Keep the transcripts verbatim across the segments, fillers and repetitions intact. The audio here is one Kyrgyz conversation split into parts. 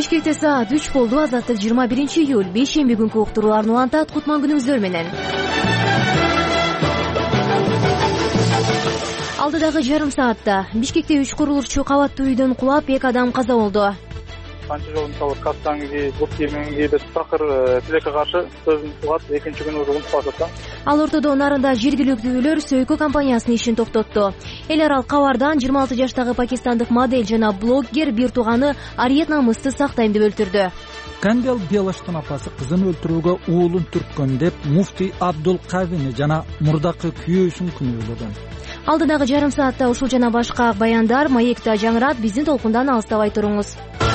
Бишкекте саат үч болду. Азаттык жыйырма биринчи июль бейшемби күнкү уктурууларын улантат. Кутман күнүңүздөр менен. Алдыдагы жарым саатта Бишкекте үч курулушчу кабаттуу үйдөн кулап эки адам каза болду. Канча жол мисалы Кастанги, Буркеминги деп такыр тилекке каршы сөзүн кылат, экинчи күнү уже унутуп калат да. Ал ортодо нарында жергиликтүүлөр Сөйкө компаниясынын ишин токтотту. Эл аралык кабардан жыйырма алты жаштагы пакистандык модель жана блогер бир тууганы Ариет намысты сактайм деп өлтүрдү. Кандел Белаштын апасы кызын өлтүрүүгө уулун түрткөн деп муфтий Абдул Кавини жана мурдакы күйөөсүн күнөөлөгөн. Алдыдагы жарым саатта ушул жана башка баяндар маекте жаңырат. Биздин толкундан алыстабай туруңуз.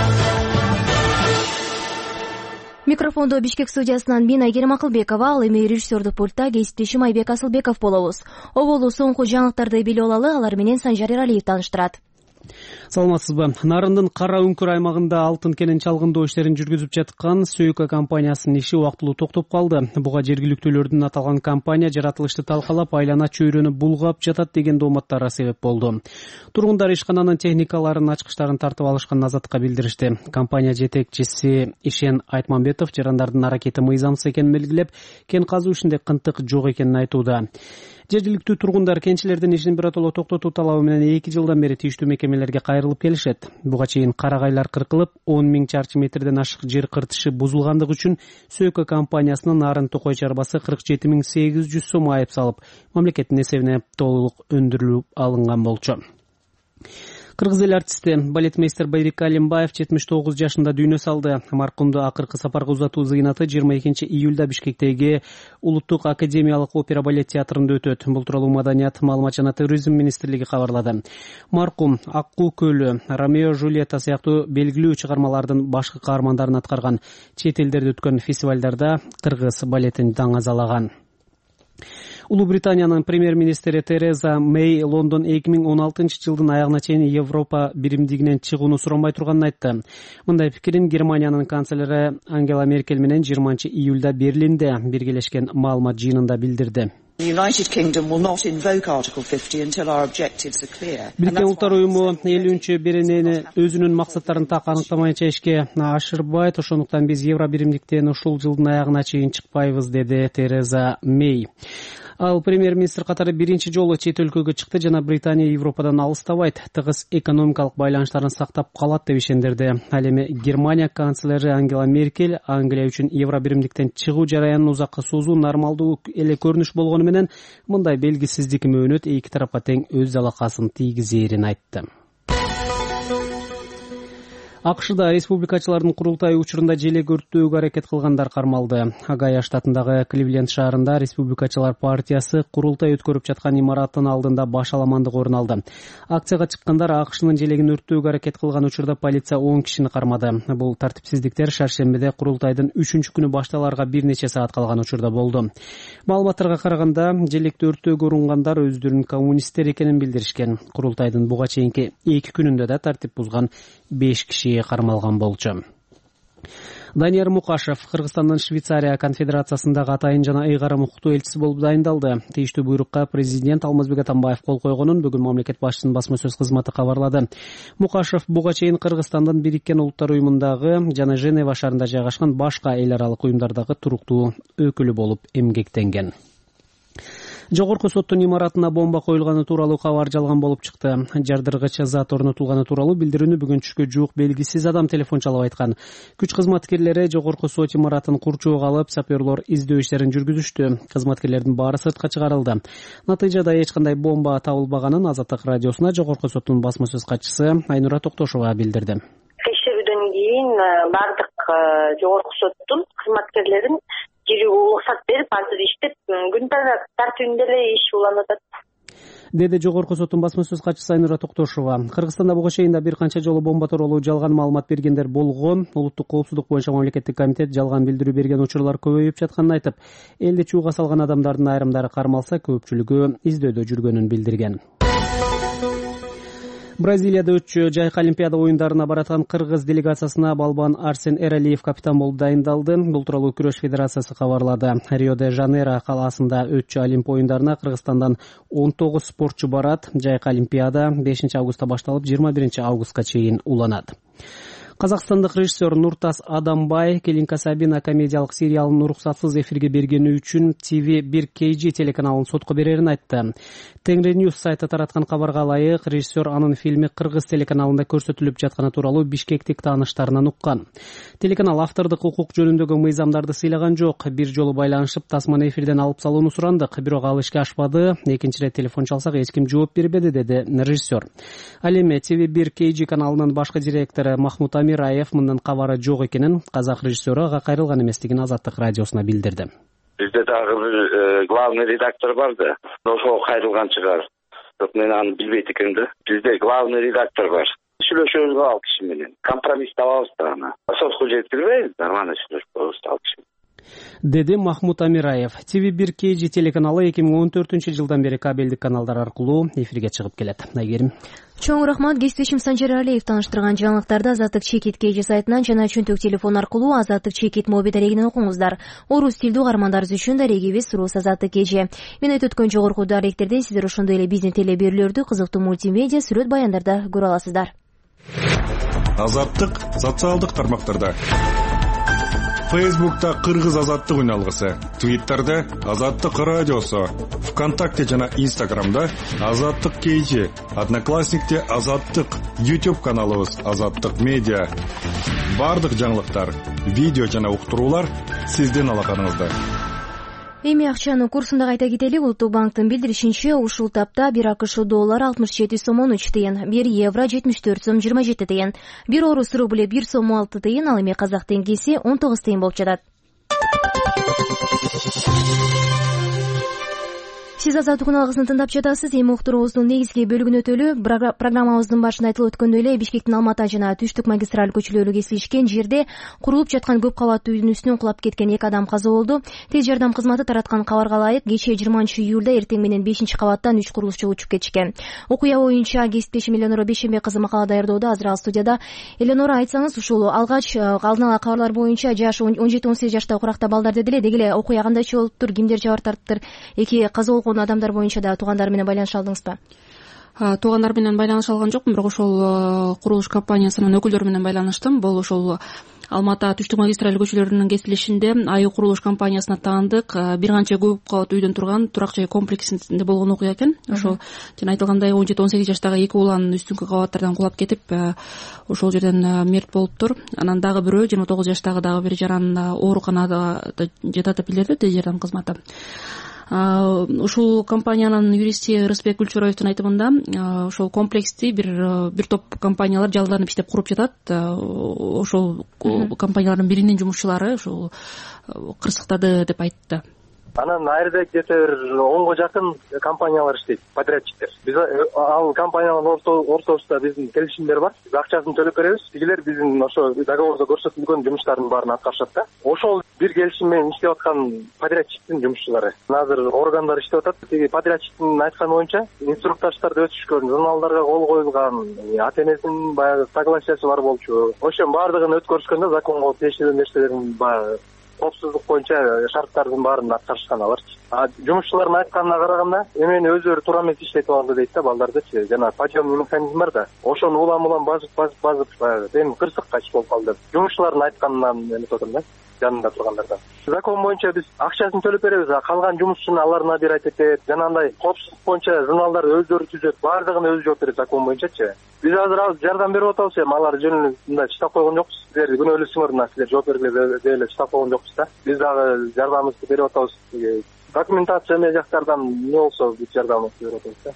Микрофондо Бишкек студиясынан мен Айгерим Акылбекова, ал эми режиссердук пультта кесиптешим Айбек Асылбеков болобуз. Оболу соңку жаңылыктарды билип алалы, алар менен Санжар Эралиев тааныштырат. Саламатсызбы. Нарындын Кара Үңкүр аймагында алтын кенен чалгындоо иштерин жүргүзүп жаткан Сөйкө компаниясынын иши убактылуу токтоп калды. Буга жергиликтүүлөрдүн аталган компания жаратылышты талкалап, айлана чөйрөнү булгап жатат деген дооматтары себеп болду. Тургундар ишкананын техникаларын, ачкычтарын тартып алышканын Азаттыкка билдиришти. Компания жетекчиси Ишен Айтмамбетов жарандардын аракети мыйзамсыз экенин белгилеп, кен казуу ишинде кынтык жок экенин айтууда. Жергиликтүү тургундар кенчилердин ишин биротоло токтотуу талабы менен эки жылдан бери тийиштүү мекемелерге кайрылып келишет. Буга чейин карагайлар кыркылып, он миң чарчы метрден ашык жер кыртышы бузулгандыгы үчүн Сөйкө компаниясынын Нарын Токой чарбасы кырк жети миң сегиз жүз сом айып салып, мамлекеттин эсебине толук өндүрүлүп алынган болчу. Кыргыз эл артисти балетмейстер Байбек Алимбаев жетимиш тогуз жашында дүйнө салды. Маркумду акыркы сапарга узатуу зыйнаты жыйырма экинчи июлда Бишкектеги Улуттук академиялык опера балет театрында өтөт. Бул тууралуу Маданият, маалымат жана туризм министрлиги кабарлады. Маркум Аккуу көлү, Ромео Жулиетта сыяктуу белгилүү чыгармалардын башкы каармандарын аткарган. Чет элдерде өткөн фестивалдарда кыргыз балетин даңазалаган. Улуу Британиянын премьер-министри Тереза Мэй Лондон эки миң он алтынчы жылдын аягына чейин Европа биримдигинен чыгууну суранбай турганын айтты. Мындай пикирин Германиянын канцлери Ангела Меркель менен жыйырманчы июлда Берлинде биргелешкен маалымат жыйынында билдирди. Бириккен Улуттар уюму элүүнчү беренени өзүнүн максаттарын так аныктамайынча ишке ашырбайт, ошондуктан биз евро биримдиктен ушул жылдын аягына чейин чыкпайбыз, деди Тереза Мэй. Ал премьер-министр катары биринчи жолу чет өлкөгө чыкты жана Британия Европадан алыстабайт, тыгыз экономикалык байланыштарын сактап калат деп ишендирди. Ал эми Германия канцлери Ангела Меркель Англия үчүн евро биримдиктен чыгуу жараянын узакка созуу нормалдуу эле көрүнүш болгону менен мындай белгисиздик мөөнөт эки тарапка тең өз залакасын тийгизээрин айтты. АКШда республикачылардын курултайы учурунда желек өрттөөгө аракет кылгандар кармалды. Огайо штатындагы Кливленд шаарында республикачылар партиясы курултай өткөрүп жаткан имараттын алдында баш аламандык орун алды. Акцияга чыккандар АКШнын желегин өрттөөгө аракет кылган учурда полиция он кишини кармады. Бул тартипсиздиктер шаршембиде курултайдын үчүнчү күнү башталарга бир нече саат калган учурда болду. Маалыматтарга караганда, желекти өрттөөгө урунгандар өздөрүнүн коммунисттер экенин билдиришкен. Курултайдын буга чейинки эки күнүндө да тартип бузган беш киши кармалган болчу. Данияр Мукашев Кыргызстандын Швейцария конфедерациясындагы атайын жана ыйгарым укуктуу элчиси болуп дайындалды. Тийиштүү буйрукка президент Алмазбек Атамбаев кол койгонун бүгүн мамлекет башчысынын басма сөз кызматы кабарлады. Мукашев буга чейин Кыргызстандын Бириккен Улуттар уюмундагы жана Женева шаарында жайгашкан башка эл аралык уюмдардагы туруктуу өкүлү болуп эмгектенген. Жогорку соттун имаратына бомба коюлганы тууралуу кабар жалган болуп чыкты. Жардыргыч зат орнотулганы тууралуу билдирүүнү бүгүн түшкө жуук белгисиз адам телефон чалып айткан. Күч кызматкерлери Жогорку сот имаратын курчоого алып, саперлор издөө иштерин жүргүзүштү. Кызматкерлердин баары сыртка чыгарылды. Натыйжада эч кандай бомба табылбаганын Азаттык радиосуна Жогорку соттун басма сөз катчысы Айнура Токтошова билдирди. Текшерүүдөн кийин бардык Жогорку соттун кызматкерлерин жирүүгө уруксат берип, азыр иштеп, күн тартибинде эле иш уланып атат, деди Жогорку соттун басма сөз катчысы Айнура Токтошова. Кыргызстанда буга чейин да бир канча жолу бомба тууралуу жалган маалымат бергендер болгон. Улуттук коопсуздук боюнча мамлекеттик комитет жалган билдирүү берген учурлар көбөйүп жатканын айтып, элди чууга салган адамдардын айрымдары кармалса, көпчүлүгү издөөдө жүргөнүн билдирген. Бразилияда өтчү жайкы Олимпиада оюндарына бараткан кыргыз делегациясына балбан Арсен Эралиев капитан болуп дайындалды. Бул тууралуу күрөш федерациясы кабарлады. Рио-де-Жанейро калаасында өтчү Олимп оюндарына Кыргызстандан он тогуз спортчу барат. Жайкы Олимпиада бешинчи августта башталып, жыйырма биринчи августка чейин уланат. Казакстандык режиссер Нуртас Адамбай Келинка Сабина комедиялык сериалын уруксатсыз эфирге бергени үчүн ти ви бир кей джи телеканалын сотко берерин айтты. Тенгри Ньюс сайты тараткан кабарга ылайык, режиссер анын фильми Кыргыз телеканалында көрсөтүлүп жатканы тууралуу бишкектик тааныштарынан уккан. Телеканал автордук укук жөнүндөгү мыйзамдарды сыйлаган жок. Бир жолу байланышып тасманы эфирден алып салууну сурандык, бирок ал ишке ашпады. Экинчи ирет телефон чалсак эч ким жооп бербеди, деди режиссер. Ал эми ти ви бир кей джи каналынын башкы директору Махмут Амираев мындан кабары жок экенин, казак режиссеру ага кайрылган эместигин Азаттык радиосуна билдирди. Бизде дагы бир главный редактор бар да, ошого кайрылган чыгар. Бирок мен аны билбейт экенмин. Бизде главный редактор бар. Сүйлөшөбүз ал киши менен. Компромисс табабыз да аны. Сотко жеткирбейбиз, нормально сүйлөшөбүз ал киши. Деди Махмут Амираев. ти ви бир кей джи телеканалы эки миң он төртүнчү жылдан бери кабелдик каналдар аркылуу эфирге чыгып келет. Айгерим. Чоң рахмат. Кесиптешим Санжар Алиев тааныштырган жаңылыктарды Азаттык Чекит кей джи сайтынан жана чөнтөк телефон аркылуу Азаттык Чекит моби дарегинен окуңуздар. Орус тилдүү угармандарыбыз үчүн дарегибиз Рус Азаттык кей джи. Мен өткөн жогорку даректерден сиздер ошондой эле бизнес теле берүүлөрдү, кызыктуу мультимедиа, сүрөт баяндарда көрө аласыздар. Азаттык социалдык тармактарда. Фейсбукта Кыргыз Азаттык үналгысы, Твиттерде Азаттык радиосу, ВКонтакте жана Инстаграмда Азаттык кей джи, Одноклассникте Азаттык, YouTube каналыбыз Азаттык медиа. Бардык жаңылыктар, видео жана уктуруулар сиздин алаканыңызда. Эми акчанын курсунда кайта кетели. Улуттук банктын билдиришинче, ушул тапта бир акш доллар алтымыш жети сом он үч тыйын, бир евро жетимиш төрт сом жыйырма жети тыйын, бир орус рубль бир сом алты тыйын, ал эми казак теңгеси он тогуз тыйын болуп жатат. Сиз Азаттык үналгысын тыңдап жатасыз. Эми уктуруубуздун негизги бөлүгүнө өтөлү. Программабыздын башында айтылып өткөндөй эле, Бишкектин Алматы жана Түштүк магистраль көчөлөрү кесилишкен жерде курулуп жаткан көп кабаттуу үйдүн үстүнөн кулап кеткен эки адам каза болду. Тез жардам кызматы тараткан кабарга ылайык, кечээ жыйырманчы июлда эртең менен бешинчи кабаттан үч курулушчу учуп кетишкен. Окуя боюнча кесиптешим Эленора Бейшембек кызы макала даярдоодо. Азыр ал студияда. Эленора, айтсаңыз, ушул алгач алдын ала кабарлар боюнча жаш он жети он сегиз жаштагы куракта балдар деди эле. Деги эле окуя кандайча болуптур, кимдер жабыр тартыптыр? Эки каза болгон адамдар боюнча да туугандар менен байланыша алдыңызбы? Туугандар менен байланыша алган жокмун, бирок ошол курулуш компаниясынын өкүлдөрү менен байланыштым. Бул ошол Алматы Түштүк магистраль көчөлөрүнүн кесилишинде айы курулуш компаниясына таандык бир канча көп кабат үйдөн турган турак жай комплексинде болгон окуя экен. Ошол жана айтылгандай он жети он сегиз жаштагы эки улан үстүнкү кабаттардан кулап кетип, ошол жерден мерт болуптур. Анан дагы бирөө жыйырма тогуз жаштагы дагы бир жаран ооруканада жатат деп билдирди тез жардам кызматы. Ушул компаниянын юристи Рысбек Гүлчороевдун айтымында, ошол комплексти бир бир топ компаниялар жалданып иштеп куруп жатат. Ошол компаниялардын биринин жумушчулары ошол кырсыктады деп айтты. Анан айрда где-то бир онго жакын компаниялар иштейт, подрядчиктер. Биз ал компаниялардын ортосунда биздин келишимдер бар. Биз акчасын төлөп беребиз. Тигилер биздин ошо договордо көрсөтүлгөн жумуштардын баарын аткарышат да. Ошол бир келишим менен иштеп аткан подрядчиктин жумушчулары. Азыр органдар иштеп атат. Тиги подрядчиктин айтканы боюнча инструктаждарды өтүшкөн, журналдарга кол коюлган, ата энесинин баягы согласиясы бар болчу. Ошонун баардыгын өткөрүшкөндө законго тиешелүү нерселердин баягы коопсуздук боюнча шарттардын баарын аткарышкан аларчы. А жумушчулардын айтканына караганда, эмени өзүлөрү туура эмес иштетип алды дейт да, балдардычы. Жана подъемный механизм бар да. Ошону улам-улам базып базып базып баягы эми кырсыкка иш болуп калды. Жумушчулардын айтканынан эметип атам да, жанында тургандардан. Закон боюнча биз акчасын төлөп беребиз, а калган жумушчуну алар набирать этет. Жана андай коопсуздук боюнча журналдарды өздөрү түзөт, баардыгын өзү жооп берет закон боюнчачы. Биз азыр азыр жардам берип атабыз, эми алар жөнүндө чыдап койгон жокпуз. Силер күнөөлүүсүңөр мына, силер жооп бергиле деп эле чыдап койгон жокпуз да. Биз дагы жардамыбызды берип атабыз. Документация эме жактардан эмне болсо биз жардамыбызды берип атабыз да.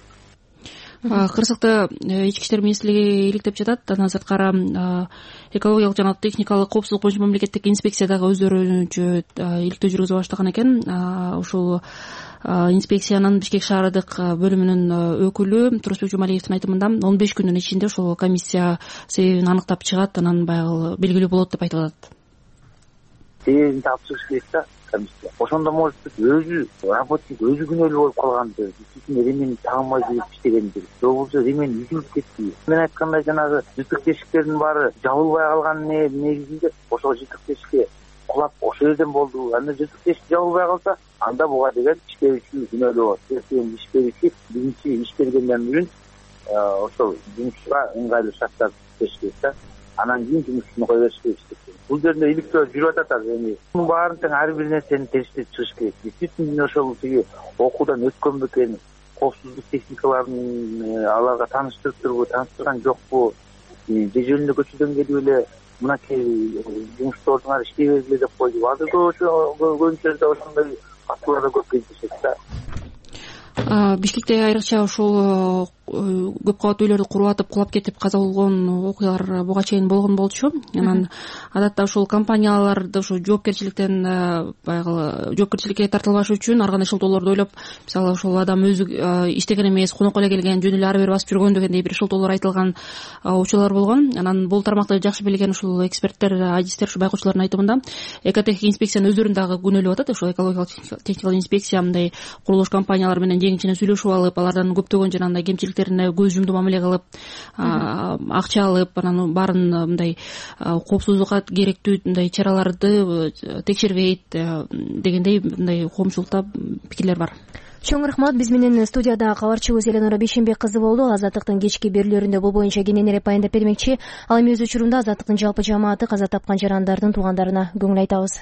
Кырсыкты ички иштер министрлиги иликтеп жатат. Андан сырткары экологиялык жана техникалык коопсуздук боюнча мамлекеттик инспекция дагы өздөрүнчө иликтөө жүргүзүп баштаган экен. Ушул инспекциянын Бишкек шаардык бөлүмүнүн өкүлү Турусбек Жумалиевдин айтымында он беш күндүн ичинде ошол комиссия себебин аныктап чыгат, анан баягы белгилүү болот деп айтып атат. Себебин таап чыгыш керек да комиссия. Ошондо может өзү работник өзү күнөөлүү болуп калганды, действительно ремени тагынбай жүрүп иштегенди. Же болбосо ремени үзүлүп кетти. Мен айткандай жанагы жыртык тешиктердин баары жабылбай калган негизинде ошол жыртык тешикке кулап ошол жерден болду. Анда жыртык тешик жабылбай калса, анда буга деген иш берүүчү күнөөлүү болот. Себеби иш берүүчү биринчи иш бергенден кийин ошол жумушчуга ыңгайлуу шарттарды түзүш керек да. анан кийин жумушун кое бериш керек деп. Бул жерде иликтөө жүрүп атат азыр. Эми мунун баарын тең ар бир нерсени териштирип чыгыш керек. Действительно ошол тиги окуудан өткөн бекен, коопсуздук техникаларын аларга тааныштырып турбу, тааныштырган жокпу, же жөнүндө көчөдөн келип эле мынакей жумуштардыңар иштей бергиле деп койду. Азыр көбүнчө жерде ошондой фактылар да көп кездешет да. Бишкекте айрыкча ушул көп кабаттуу үйлөрдү куруп атып кулап кетип каза болгон окуялар буга чейин болгон болчу. Анан адатта ушул компанияларды ушу жоопкерчиликтен баягы жоопкерчиликке тартылбаш үчүн ар кандай шылтоолорду ойлоп, мисалы ушул адам өзү иштеген эмес, конокко эле келген, жөн эле ары бери басып жүргөн дегендей бир шылтоолор айтылган учурлар болгон. Анан бул тармакты жакшы билген ушул эксперттер, адистер, ушу байкоочулардын айтымында экотех инспекциянын өздөрүн дагы күнөөлөп атат. Ушул экологиялык техникалык инспекция мындай курулуш компаниялары менен жең-жеңе сүйлөшүп алып, алардан көптөгөн жанагындай кемчиликтерине көз жумду мамиле кылып, акча алып, анан баарын мындай коопсуздукка керектүү мындай чараларды текшербейт дегендей мындай коомчулукта пикирлер бар. Чоң рахмат. Биз менен студияда кабарчыбыз Эленора Бейшенбек кызы болду. Азаттыктын кечки берүүлөрүндө бул боюнча кененирээк баяндап бермекчи. Ал эми өз учурунда Азаттыктын жалпы жамааты каза тапкан жарандардын туугандарына көңүл айтабыз.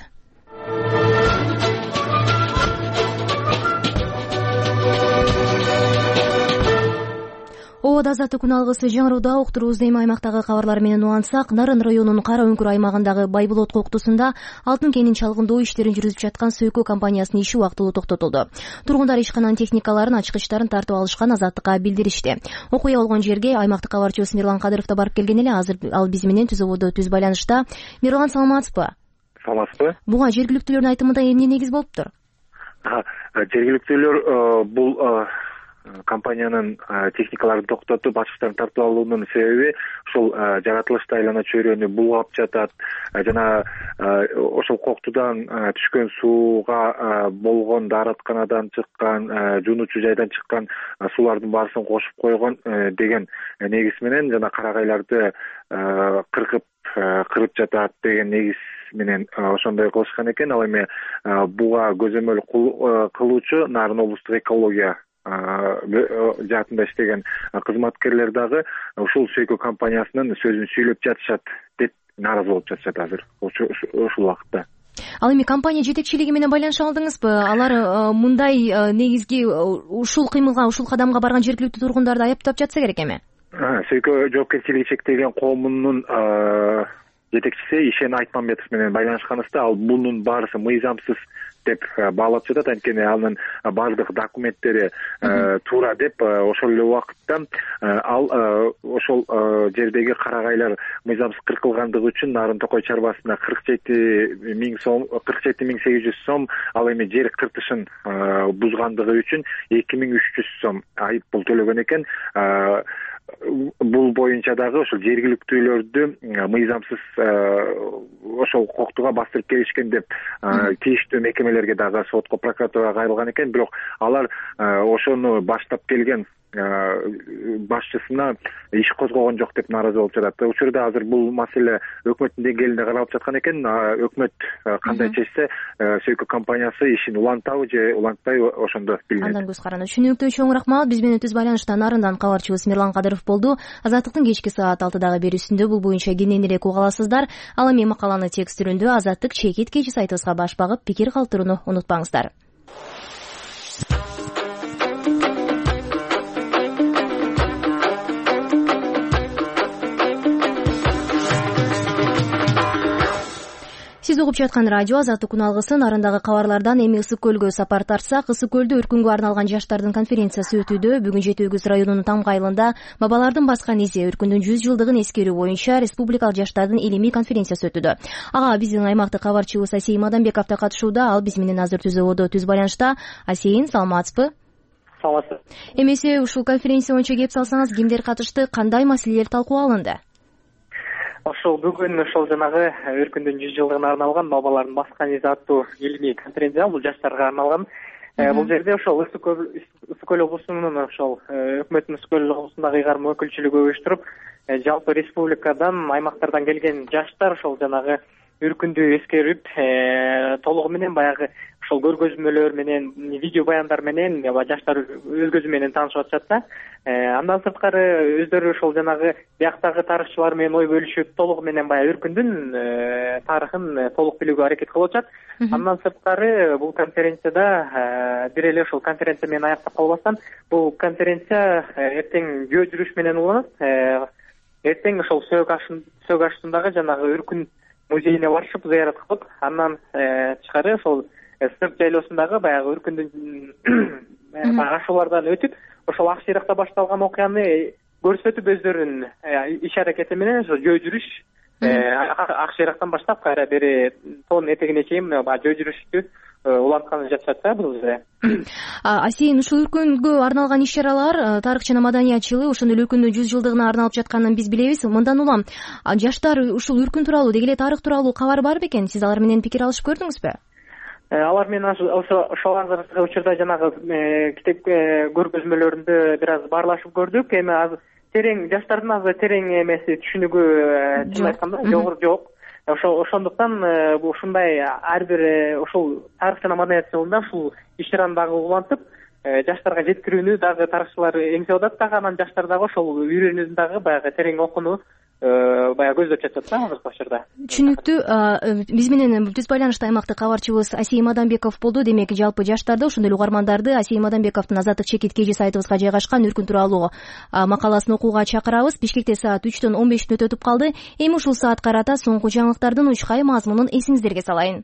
Ободо азаттык күн алгысы жаңырууда уктуруубузду эми аймактагы кабарлар менен улантсак, Нарын районунун Кара Үңкүр аймагындагы Байболот коктусунда алтын кенин чалгындоо иштерин жүргүзүп жаткан Сөйкө компаниясынын иши убактылуу токтотулду. Тургундар ишкананын техникаларын, ачкычтарын тартып алышкан, азаттыкка билдиришти. Окуя болгон жерге аймактык кабарчыбыз Мирлан Кадыров да барып келген эле. Азыр ал биз менен түз ободо түз байланышта. Мирлан, саламатсызбы? Саламатсызбы. Буга жергиликтүүлөрдүн айтымында эмне негиз болуптур? Жергиликтүүлөр бул компаниянын техникаларын токтотуп, ачкычтарын тартып алуунун себеби ушул жаратылышта айлана чөйрөнү булгап жатат жана ошол коктудан түшкөн сууга болгон дааратканадан чыккан, жуунуучу жайдан чыккан суулардын баарысын кошуп койгон деген негиз менен жана карагайларды кыркып кырып жатат деген негиз менен ошондой кылышкан экен. Ал эми буга көзөмөл кылуучу Нарын облустук экология жаатында иштеген кызматкерлер дагы ушул Сөйкө компаниясынын сөзүн сүйлөп жатышат деп нааразы болуп жатышат азыр ушул убакытта. Ал эми компания жетекчилиги менен байланыша алдыңызбы? Алар мындай негизги ушул кыймылга, ушул кадамга барган жергиликтүү тургундарды аяптап жатса керек эми? Сөйкө жоопкерчилиги чектелген коомунун жетекчиси Ишен Айтмамбетов менен байланышканыбызда ал бунун баарысы мыйзамсыз деп баалап жатат. Анткени анын баардык документтери туура деп, ошол эле убакытта ал ошол жердеги карагайлар мыйзамсыз кыркылгандыгы үчүн Нарын Токой чарбасына кырк жети миң сом, кырк жети миң сегиз жүз сом, ал эми жер кыртышын бузгандыгы үчүн эки миң үч жүз сом айып пул төлөгөн экен. Бул боюнча дагы ошол жергиликтүүлөрдү мыйзамсыз ошол коктуга бастырып келишкен деп тийиштүү мекемелерге дагы сотко, прокуратурага кайрылган экен. Бирок алар ошону баштап келген башчысына иш козгогон жок деп нааразы болуп жатат. Учурда азыр бул маселе өкмөттүн деңгээлинде каралып жаткан экен. Өкмөт кандай чечсе, Сөйкө компаниясы ишин улантабы же улантпайбы, ошондо билинет. Андан көз каранды. Түшүнүктүү, чоң рахмат. Биз менен түз байланышта Нарындан кабарчыбыз Мирлан Кадыров болду. Азаттыктын кечки саат алтыдагы берүүсүндө бул боюнча кененирээк уга аласыздар. Ал эми макаланы текстүрүндө Азаттык чекит кечи сайтыбызга баш багып пикир калтырууну унутпаңыздар. Сиз угуп жаткан радио Азаттык күн алгысы. Нарындагы кабарлардан эми Ысык көлгө сапар тартсак, Ысык көлдө өркүнгө арналган жаштардын конференциясы өтүүдө. Бүгүн Жети Өгүз районунун Тамга айылында бабалардын баскан изи өркүндүн жүз жылдыгын эскерүү боюнча республикалык жаштардын илимий конференциясы өтүүдө. Ага биздин аймактык кабарчыбыз Асейин Мадамбеков да катышууда. Ал биз менен азыр түз ободо түз байланышта. Асейин, саламатсызбы? Саламатсыз. Эмесе ушул конференция боюнча кеп салсаңыз, кимдер катышты, кандай маселелер талкуу алынды? Ошол бүгүн ошол жанагы өркүндүн жүз жылдыгына арналган бабалардын баскан изи аттуу илимий конференция, бул жаштарга арналган. Бул жерде ошол Ысык көл облусунун ошол өкмөттүн Ысык көл облусундагы ыйгарым өкүлчүлүгү уюштуруп, жалпы республикадан, аймактардан келген жаштар ошол жанагы өркүндү эскерип, толугу менен баягы ошол көргөзмөлөр менен, видео баяндар менен жаштар өз көзү менен таанышып атышат да. Андан сырткары өздөрү ошол жанагы бияктагы тарыхчылар менен ой бөлүшүп, толугу менен баягы Үркүндүн тарыхын толук билүүгө аракет кылып атышат. Андан сырткары бул конференцияда бир эле ошол конференция менен аяктап калбастан, бул конференция эртең жөө жүрүш менен уланат. Эртең ошол Сөк ашындагы жанагы Үркүн музейине барышып, зыярат кылып, андан тышкары ошол Сырт жайлоосундагы баягы Үркүндүн ашуулардан өтүп, ошол ак шыйракта башталган окуяны көрсөтүп, өздөрүнүн иш аракети менен ошо жөө жүрүш ак шыйрактан баштап кайра бери тоонун этегине чейин жөө жүрүштү улантканы жатышат да бул жерде. Асейин, ушул Үркүнгө арналган иш-чаралар тарых жана маданият жылы ошондой эле Үркүндүн жүз жылдыгына арналып жатканын биз билебиз. Мындан улам жаштар ушул Үркүн тууралуу, деги эле тарых тууралуу кабар бар бекен? Сиз алар менен пикир алышып көрдүңүзбү? Алар менен ошол азыркы учурда жанагы китеп көргөзмөлөрүндө бир аз баарлашып көрдүк. Эми азыр терең жаштардын азыр терең эмеси түшүнүгү чын айтканда жогору жок. Ошондуктан ушундай ар бир ошол тарых жана маданият жылында ушул иш-чараны дагы улантып, жаштарга жеткирүүнү дагы тарыхчылар эмгип атат дагы, анан жаштар дагы ошол үйрөнүүнү дагы баягы терең окууну баягы көздөп жатат да азыркы учурда. Түшүнүктүү. Биз менен түз байланышта аймактык кабарчыбыз Асей Мадамбеков болду. Демек, жалпы жаштарды, ошондой эле угармандарды Асей Мадамбековдун Азаттык чекит кей сайтыбызга жайгашкан Үркүн тууралуу макаласын окууга чакырабыз. Бишкекте саат үчтөн он беш мүнөт өтүп калды. Эми ушул саат карата соңку жаңылыктардын учкай мазмунун эсиңиздерге салайын.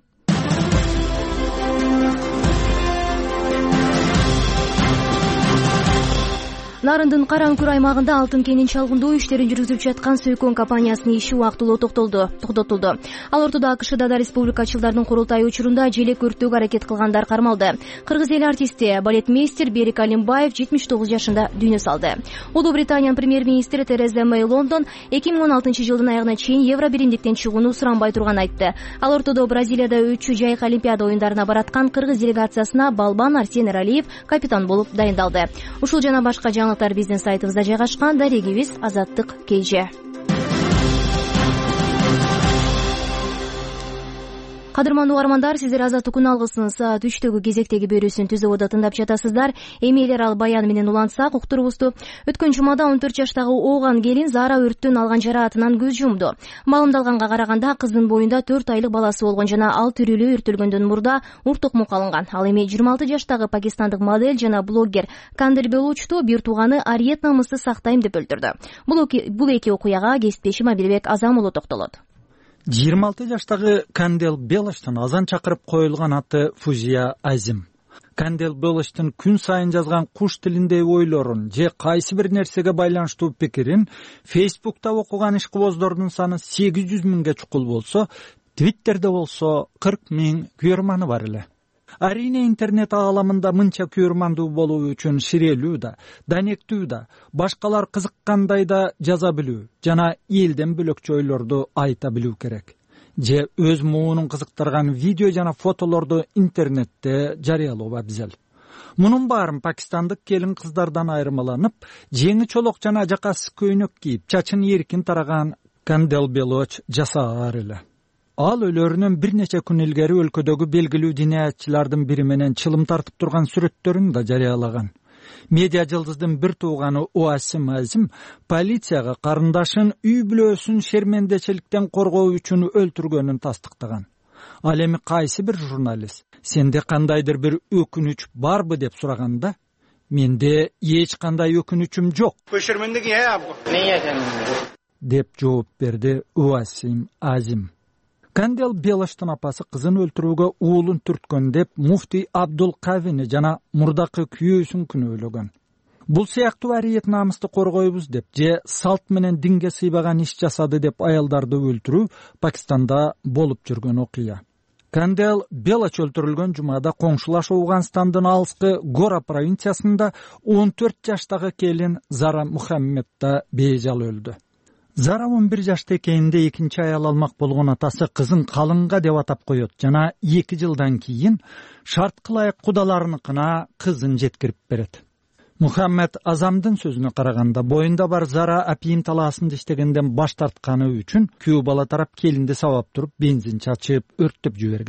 Нарындын Кара Үңкүр аймагында алтын кенин чалгындоо иштерин жүргүзүп жаткан Сөйкөн компаниясынын иши убактылуу токтотулду. Ал ортодо АКШда да республикачылдардын курултайы учурунда желек өрттөөгө аракет кылгандар кармалды. Кыргыз эл артисти, балетмейстер Берик Алимбаев жетимиш тогуз жашында дүйнө салды. Улуу Британиянын премьер-министри Тереза Мэй Лондон эки миң он алтынчы жылдын аягына чейин евро биримдиктен чыгууну суранбай турганын айтты. Ал ортодо Бразилияда өтчү жайык олимпиада оюндарына бараткан кыргыз делегациясына балбан Арсен Эралиев капитан болуп дайындалды. Ушул жана башка биздин сайтыбызда жайгашкан. Дарегибиз Азаттык Кейже. Кадырмандуу угармандар, сиздер Азаттык күн алгысынын саат үчтөгү кезектеги берүүсүн түз ободо тыңдап жатасыздар. Эми элер ал баян менен улантсак, уктурубузду. Өткөн жумада он төрт жаштагы ооган келин Зара өрттөн алган жараатынан көз жумду. Маалымдалганга караганда кыздын боюнда төрт айлык баласы болгон жана ал тирүүлүгү өртөлгөндөн мурда ур токмок алынган. Ал эми жыйырма алты жаштагы пакистандык модель жана блогер Кандер Белучту бир тууганы Ариет намысты сактайм деп өлтүрдү. Бул эки окуяга кесиптешим Абилбек Азамулу токтолот. жыйырма алты жаштагы Кандел Белочтун азан чакырып коюлган аты Фузия Азим. Кандел Белочтун күн сайын жазган куш тилиндеги ойлорун же кайсы бир нерсеге байланыштуу пикирин Фейсбукта окуган ишкыбоздордун саны сегиз жүз миңге чукул болсо, Твиттерде болсо кырк миң күйөрманы бар эле. Арине интернет ааламында мынча күйөрмандуу болуу үчүн ширелүү да, данектүү да, башкалар кызыккандай да жаза билүү жана элден бөлөкчө ойлорду айта билүү керек. Же өз муунун кызыктырган видео жана фотолорду интернетте жарыялоо абзел. Мунун баарын пакистандык келин кыздардан айырмаланып, жеңи чолок жана жакасыз көйнөк кийип, чачын эркин тараган Кандел Белоч жасаар эле. Ал өлөрүнөн бир нече күн илгери өлкөдөгү белгилүү диниятчылардын бири менен чылым тартып турган сүрөттөрүн да жарыялаган. Медиа жылдыздын бир тууганы Уасим Азим полицияга карындашын үй бүлөсүн шермендечиликтен коргоо үчүн өлтүргөнүн тастыктаган. Ал эми кайсы бир журналист сенде кандайдыр бир өкүнүч барбы деп сураганда, менде эч кандай өкүнүчүм жок деп жооп берди Уасим Азим. Кандел Белоштун апасы кызын өлтүрүүгө уулун түрткөн деп муфтий Абдул Кавини жана мурдакы күйөөсүн күнөөлөгөн. Бул сыяктуу Ариет намысты коргойбуз деп же салт менен динге сыйбаган иш жасады деп аялдарды өлтүрүү Пакистанда болуп жүргөн окуя. Кандел Белоч өлтүрүлгөн жумада коңшулаш Ауганстандын алыскы Гора провинциясында он төрт жаштагы келин Зара Мухаммед да бейжал өлдү. Зара он бир жашта экенинде экинчи аял алмак болгон атасы кызын калыңга деп атап коет жана эки жылдан кийин шартка ылайык кудаларыныкына кызын жеткирип берет. Мухаммед Азамдын сөзүнө караганда, боюнда бар Зара апийим талаасында иштегенден баш тартканы үчүн күйөө бала тарап келинди сабап туруп бензин чачып өрттөп жиберген.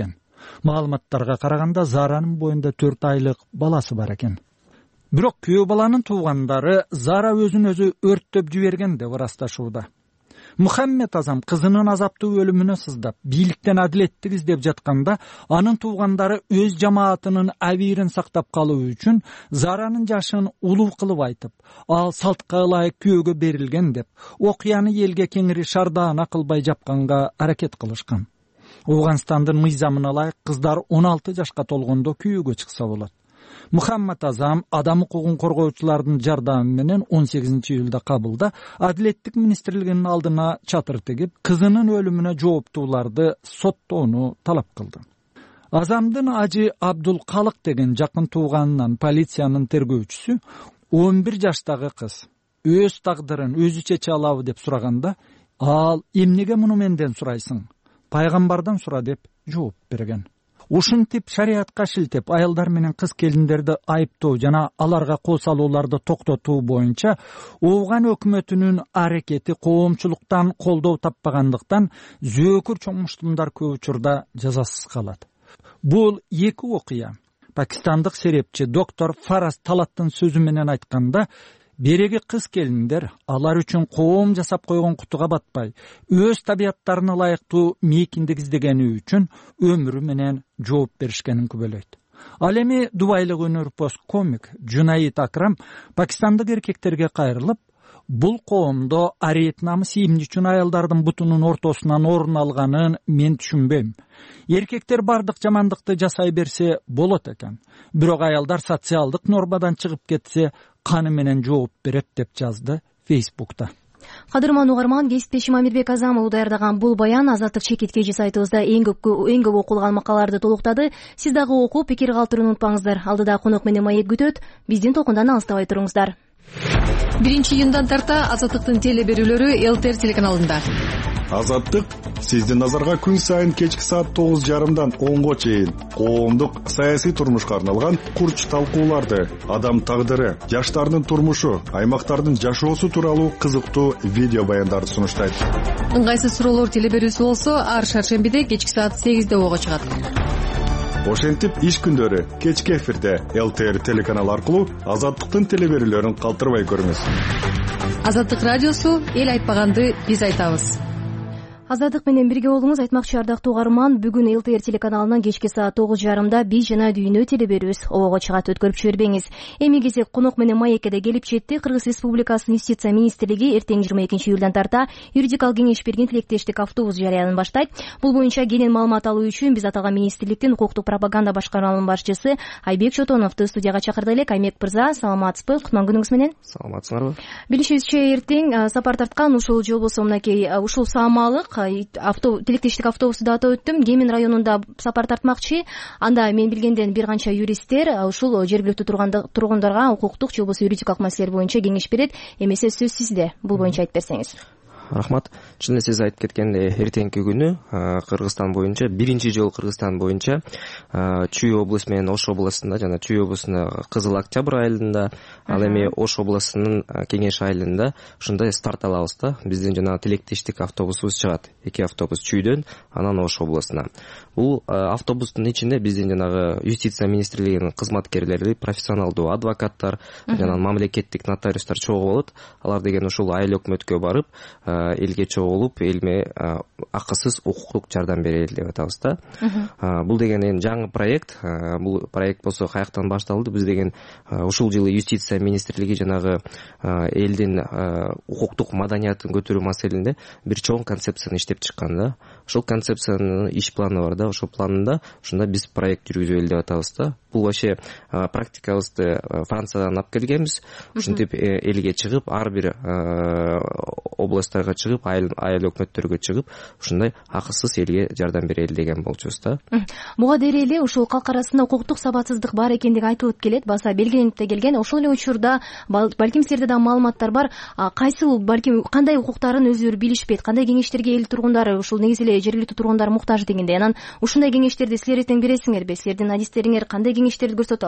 Маалыматтарга караганда Заранын боюнда төрт айлык баласы бар экен. Бирок күйөө баланын туугандары Зара өзүн өзү өрттөп жиберген деп ырасташууда. Мухаммед Азам кызынын азаптуу өлүмүнө сыздап, бийликтен адилеттик издеп жатканда, анын туугандары өз жамаатынын абийирин сактап калуу үчүн Заранын жашын улуу кылып айтып, ал салтка ылайык күйөөгө берилген деп, окуяны элге кеңири шардаана кылбай жапканга аракет кылышкан. Ооганстандын мыйзамына ылайык кыздар он алты жашка толгондо күйөөгө чыкса болот. Мухаммед Азам адам укугун коргоочулардын жардамы менен он сегизинчи июлда Кабулда Адилеттик министрлигинин алдына чатыр тигип, кызынын өлүмүнө жооптууларды соттоону талап кылды. Азамдын ажы Абдул Калык деген жакын тууганынан полициянын тергөөчүсү он бир жаштагы кыз өз тагдырын өзү чече алабы деп сураганда, ал эмнеге муну менден сурайсың? Пайгамбардан сура деп жооп берген. Ушинтип шариатка шилтеп аялдар менен кыз келиндерди айыптоо жана аларга кол салууларды токтотуу боюнча Ооган өкмөтүнүн аракети коомчулуктан колдоо таппагандыктан зөөкүр чоңмуштумдар көп учурда жазасыз калат. Бул эки окуя. Пакистандык серепчи доктор Фараз Талаттын сөзү менен айтканда, береги кыз келиндер алар үчүн коом жасап койгон кутуга батпай, өз табияттарына ылайыктуу мейкиндик издегени үчүн өмүрү менен жооп беришкенин күбөлөйт. Ал эми дубайлык өнөрпоз комик Жунаид Акрам пакистандык эркектерге кайрылып, бул коомдо ариет намыс ийимди үчүн аялдардын бутунун ортосунан орун алганын мен түшүнбөйм. Эркектер бардык жамандыкты жасай берсе болот экен. Бирок аялдар социалдык нормадан чыгып кетсе, каны менен жооп берет деп жазды Фейсбукта. Кадырман угарман, кесиптешим Амирбек Азамов даярдаган бул баян Азаттык чекиткечи сайтыбызда эң көп эң көп окулган макалаларды толуктады. Сиз дагы окуп, пикир калтырууну унутпаңыздар. Алдыда конок менен маек күтөт. Биздин толкундан алыстабай туруңуздар. биринчи июндан тарта Азаттыктын теле берүүлөрү Эл Т Р телеканалында. Азаттык сиздин назарга күн сайын кечки саат тогуз жарымдан онго чейин коомдук саясий турмушка арналган курч талкууларды, адам тагдыры, жаштардын турмушу, аймактардын жашоосу тууралуу кызыктуу видео баяндарды сунуштайт. Ыңгайсыз суроолор теле берүүсү болсо, ар шаршембиде кечки саат сегизде ого чыгат. Ошентип иш күндөрү кечки эфирде Эл Т Р телеканалы аркылуу Азаттыктын теле берүүлөрүн калтырбай көрүңүз. Азаттык радиосу, эл айтпаганды биз айтабыз. Азаттык менен бирге болуңуз. Айтмакчы ардактуу угарман, бүгүн Эл Т Р телеканалынан кечки саат тогуз жарымда биз жана дүйнө теле берүүбүз обого чыгат, өткөрүп жибербеңиз. Эми кезек конок менен маекеде келип жетти. Кыргыз Республикасынын Юстиция министрлиги эртең жыйырма экинчи июлдан тарта юридикалык кеңеш берген тилектештик автобус жарыянын баштайт. Бул боюнча кенен маалымат алуу үчүн биз аталган министрликтин укуктук пропаганда башкармалынын башчысы Айбек Чотоновду студияга чакырды элек. Айбек мырза, саламатсызбы? Кутман күнүңүз менен. Саламатсыңарбы? Билишибизче, эртең сапар тарткан ушул жол болсо мынакей ушул Саамалык тилектештик автобусу да атап өттүм. Кемин районунда сапар тартмакчы. Анда мен билгенден бир канча юристтер ушул жергиликтүү тургундарга укуктук же болбосо юридикалык маселелер боюнча кеңеш берет. Эмесе сөз сизде. Бул боюнча айтып берсеңиз. Рахмат. Чын эле сиз айтып кеткендей, эртеңки күнү Кыргызстан боюнча, биринчи жолу Кыргызстан боюнча Чүй облусу менен Ош областында жана Чүй облусунда Кызыл Октябрь айылында, ал эми Ош облусунун Кеңеш айылында ушундай старт алабыз да. Биздин жана тилектештик автобусубуз чыгат. Эки автобус Чүйдөн, анан Ош облусуна. Бул автобустун ичинде биздин жанагы Юстиция министрлигинин кызматкерлери, профессионалдуу адвокаттар жана мамлекеттик нотариустар чогуу болот. Алар деген ушул айыл өкмөткө барып, элге чогулуп, элме акысыз укуктук жардам берели деп атабыз да. Бул деген эми жаңы проект. Бул проект болсо каяктан башталды? Биз деген ушул жылы Юстиция министрлиги жанагы элдин укуктук маданиятын көтөрүү маселесинде бир чоң концепцияны иштеп чыккан да. Ошол концепциянын иш планы бар да. Ошол планында ушунда биз проект жүргүзөлү деп атабыз да. Бул вообще практикабызды Франциядан алып келгенбиз. Ушинтип элге чыгып, ар бир областтарга чыгып, айыл өкмөттөргө чыгып, ушундай акысыз элге жардам берели деген болчубуз да. Буга дейре эле ушул калк арасында укуктук сабатсыздык бар экендиги айтылып келет, баса белгиленип да келген. Ошол эле учурда балким силерде да маалыматтар бар, кайсыл балким кандай укуктарын өздөрү билишпейт, кандай кеңештерге эл тургундары, ушул негизи эле жергиликтүү тургундар муктаж дегендей. Анан ушундай кеңештерди силер эртең бересиңерби? Силердин адистериңер кандай кеңештерди көрсөтө алат?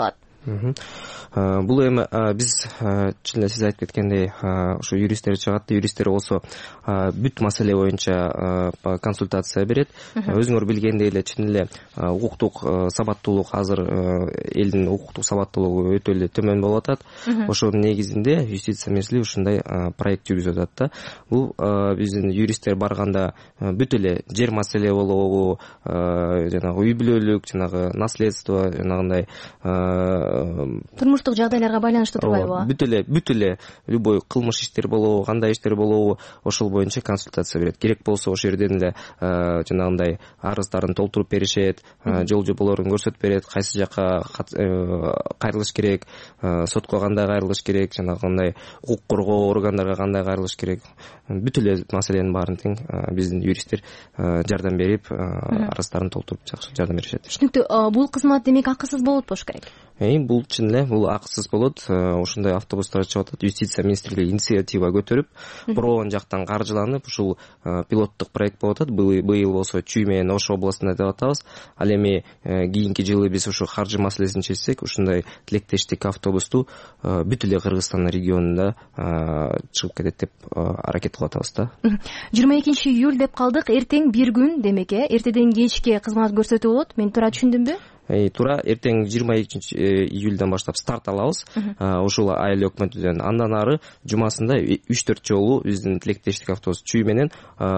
бул эми биз чын эле сиз айтып кеткендей ушу юристтер чыгат. Юристтер болсо бүт маселе боюнча консультация берет. Өзүңөр билгендей эле чын эле укуктук сабаттуулук азыр элдин укуктук сабаттуулугу өтө эле төмөн болуп атат. Ошонун негизинде юстиция министрлиги ушундай проект жүргүзүп атат да. Бул биздин юристтер барганда бүт эле жер маселе болобу, жанагы үй бүлөлүк, жанагы наследство, жанагындай турмуштук жагдайларга байланыштуу турбайбы? Бүт эле бүт эле любой кылмыш иштер болобу, кандай иштер болобу, ошол боюнча консультация берет. Керек болсо ошол жерден эле жанагындай арыздарын толтуруп беришет, жол жоболорун көрсөтүп берет, кайсы жака кайрылыш керек, сотко кандай кайрылыш керек, жанагындай укук коргоо органдарга кандай кайрылыш керек. Бүт эле маселенин баарын тең биздин юристтер жардам берип, арыздарын толтуруп жакшы жардам беришет. Түшүнүктүү. Бул кызмат демек акысыз болот болуш керек? Бул чын эле бул акысыз болот. Ушундай автобустар чыгып атат. Юстиция министрлиги инициатива көтөрүп, Броон жактан каржыланып, ушул пилоттук проект болуп атат. Быйыл болсо Чүй менен Ош областында деп атабыз. Ал эми кийинки жылы биз ушу каржы маселесин чечсек, ушундай тилектештик автобусту бүт эле Кыргызстан регионунда чыгып кетет деп аракет кылып атабыз да. жыйырма экинчи июль деп калдык. Эртең бир күн демек, э? Эртеден кечке кызмат көрсөтүү болот. Мен туура түшүндүмбү? Туура, эртең жыйырма экинчи июльдөн баштап старт алабыз. Ушул айыл өкмөтүнөн андан ары жумасында үч төрт жолу биздин тилектештик автобус Чүй менен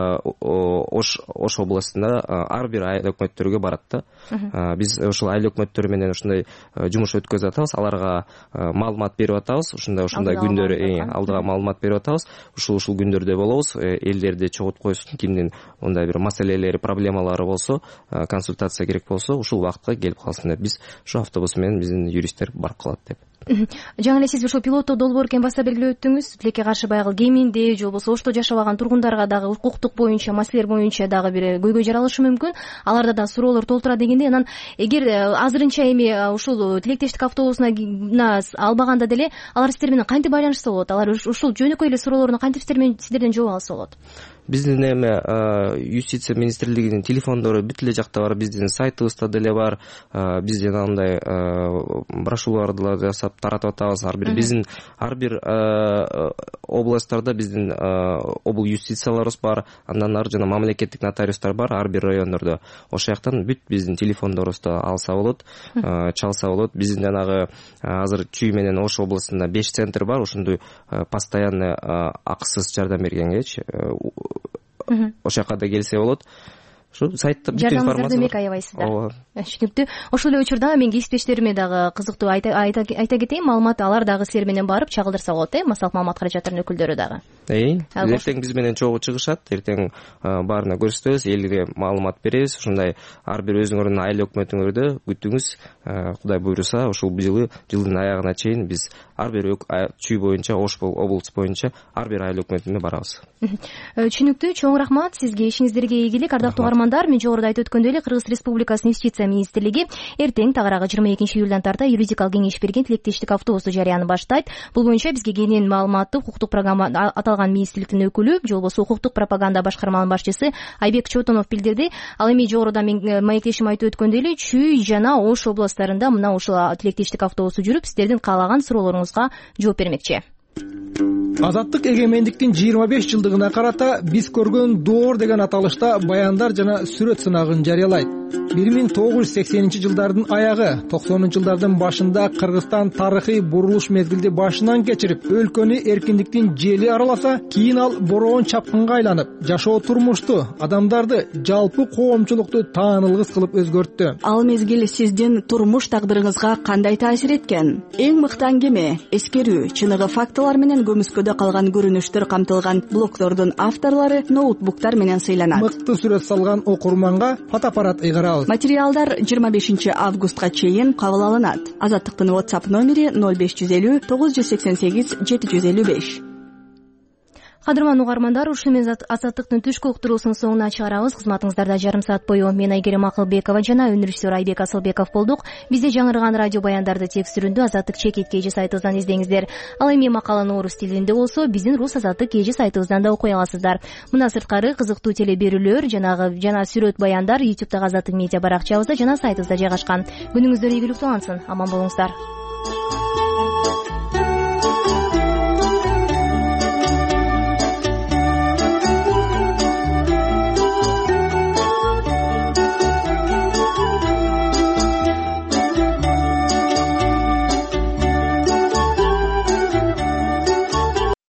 Ош Ош областында ар бир айыл өкмөттөргө барат да. Биз ушул айыл өкмөттөрү менен ушундай жумуш өткөзүп атабыз. Аларга маалымат берип атабыз. Ушундай ушундай күндөр алдыга маалымат берип атабыз. Ушул ушул күндөрдө болобуз. Элдерди чогултуп койсун, кимдин мындай бир маселелери, проблемалары болсо, консультация керек болсо, ушул убакытка келип калсын деп биз ушу автобус менен биздин юристтер барып калат деп. Жаңы эле сиз ушул пилоттук долбоор экен баса белгилеп өттүңүз. Тилекке каршы баягы кеминде же болбосо Ошто жашабаган тургундарга дагы укуктук боюнча, маселелер боюнча дагы бир көйгөй жаралышы мүмкүн. Аларда да суроолор толтура дегенде, анан эгер азырынча эми ушул тилектештик автобусуна албаганда деле алар сиздер менен кантип байланышса болот? Алар ушул жөнөкөй эле суроолоруна кантип сиздерден жооп алса болот? Биздин эми юстиция министрлигинин телефондору бүт эле жакта бар, биздин сайтыбызда деле бар. Биз жанагындай брошюраларды жасап таратып атабыз. Ар бир биздин ар бир областтарда биздин обл юстицияларыбыз бар. Андан ары жана мамлекеттик нотариустар бар ар бир райондордо. Ошол жактан бүт биздин телефондорубузду алса болот, чалса болот. Биздин жанагы азыр Чүй менен Ош областында беш центр бар. Ошондой постоянный акысыз жардам бергенгечи ошол жака да келсе болот. Ушу сайтта бүт информация демек аябайсыздар. Түшүнүктүү. Ошол эле учурда мен кесиптештериме дагы кызыктуу айта кетейин, маалымат алар дагы силер менен барып чагылдырса болот, э? Массалык маалымат каражаттарынын өкүлдөрү дагы. Эртең биз менен чогуу чыгышат. Эртең баарына көрсөтөбүз, элге маалымат беребиз. Ушундай ар бир өзүңөрдүн айыл өкмөтүңөрдө күтүңүз. Кудай буйруса, ушул жылы жылдын аягына чейин биз ар бир Чүй боюнча, Ош облусу боюнча ар бир айыл өкмөтүнө барабыз. Түшүнүктүү. Чоң рахмат сизге, ишиңиздерге ийгилик. Ардактуу каармандар, мен жогоруда айтып өткөндөй эле Кыргыз Республикасынын юстиция министрлиги эртең тагыраагы жыйырма экинчи июлдан тарта юридикалык кеңеш берген тилектештик автобусту жарыяны баштайт. Бул боюнча бизге кенен маалыматты укуктук программа аталган министрликтин өкүлү, же болбосо укуктук пропаганда башкарманын башчысы Айбек Чотонов билдирди. Ал эми жогоруда мен маектешим айтып өткөндөй эле Чүй жана Ош областтарында мына ушул тилектештик автобусу жүрүп, сиздердин каалаган суроолоруңузга жооп бермекчи. Азаттык эгемендиктин жыйырма беш жылдыгына карата биз көргөн доор деген аталышта баяндар жана сүрөт сынагын жарыялайт. бир миң тогуз жүз сексенинчи жылдардын аягы, токсонунчу жылдардын башында Кыргызстан тарыхый бурулуш мезгилди башынан кечирип, өлкөнү эркиндиктин жели араласа, кийин ал бороон чапкынга айланып, жашоо турмушту, адамдарды, жалпы коомчулукту таанылгыс кылып өзгөрттү. Ал мезгил сиздин турмуш тагдырыңызга кандай таасир эткен? Эң мыкты аңгеме, эскерүү, чыныгы фактылар менен көмүскөдө калган көрүнүштөр камтылган блогдордун авторлору ноутбуктар менен сыйланат. Мыкты сүрөт салган окурманга фотоаппарат ыйгарабыз. Материалдар жыйырма бешинчи августка чейин кабыл алынат. Азаттыктын WhatsApp номери ноль беш жүз элүү тогуз жүз сексен сегиз жети жүз элүү беш. Кадырман угармандар, ушул менен Азаттыктын түшкү уктуруусунун соңуна чыгарабыз. Кызматыңыздарда жарым саат бою мен Айгерим Акылбекова жана өнүрүштөр Айбек Асылбеков болдук. Бизде жаңырган радио баяндарды текстүрүндө Азаттык чекит кей жи сайтыбыздан издеңиздер. Ал эми макаланы орус тилинде болсо, биздин Рус Азаттык кей жи сайтыбыздан да окуй аласыздар. Мына сырткары кызыктуу теле берүүлөр жанагы жана сүрөт баяндар YouTube'дагы Азаттык медиа баракчабызда жана сайтыбызда жайгашкан. Күнүңүздөр ийгиликтүү улансын. Аман болуңуздар.